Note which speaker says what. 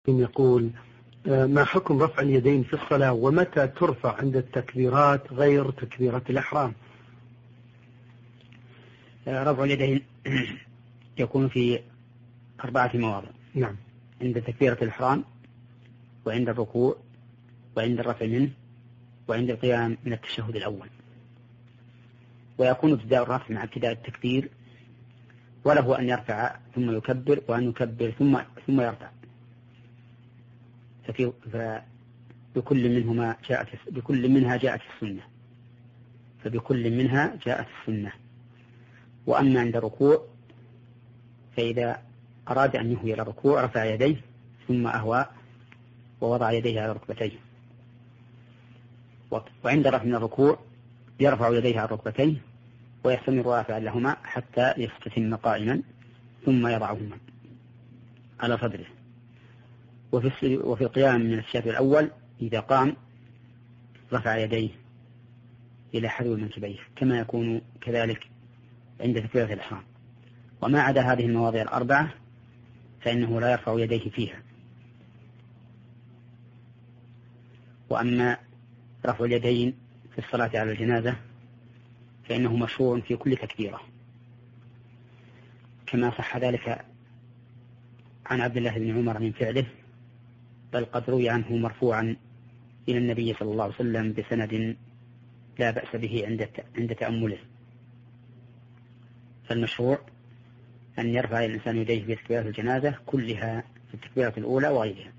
Speaker 1: يقول ما حكم رفع اليدين في الصلاة ومتى ترفع عند التكبيرات غير تكبيرة الإحرام؟
Speaker 2: رفع اليدين يكون في 4 مواضع.
Speaker 1: نعم.
Speaker 2: عند تكبيرة الإحرام، وعند الركوع، وعند الرفع منه، وعند القيام من التشهد الأول. ويكون ابتداء الرفع مع ابتداء التكبير، وله أن يرفع ثم يكبر، وأن يكبر ثم يرفع. بكل منها جاءت السنة. فبكل منها جاءت السنة. وأما عند الركوع فإذا أراد أن يهوي إلى الركوع رفع يديه ثم أهوى ووضع يديه على ركبتيه. وعند الرفع من الركوع يرفع يديه على ركبتيه ويستمر رافعا لهما حتى يستتم قائما ثم يضعهما على صدره. وفي القيام من التشهد الأول إذا قام رفع يديه إلى حذو منكبيه كما يكون كذلك عند تكبيرة الإحرام. وما عدا هذه المواضع 4 فإنه لا يرفع يديه فيها. وأما رفع اليدين في الصلاة على الجنازة فإنه مشروع في كل تكبيرة، كما صح ذلك عن عبد الله بن عمر من فعله، بل قد روي عنه مرفوعا إلى النبي صلى الله عليه وسلم بسند لا بأس به عند تأمله. فالمشروع أن يرفع الإنسان يديه في تكبيرة الجنازة كلها في التكبيرة الأولى وغيرها.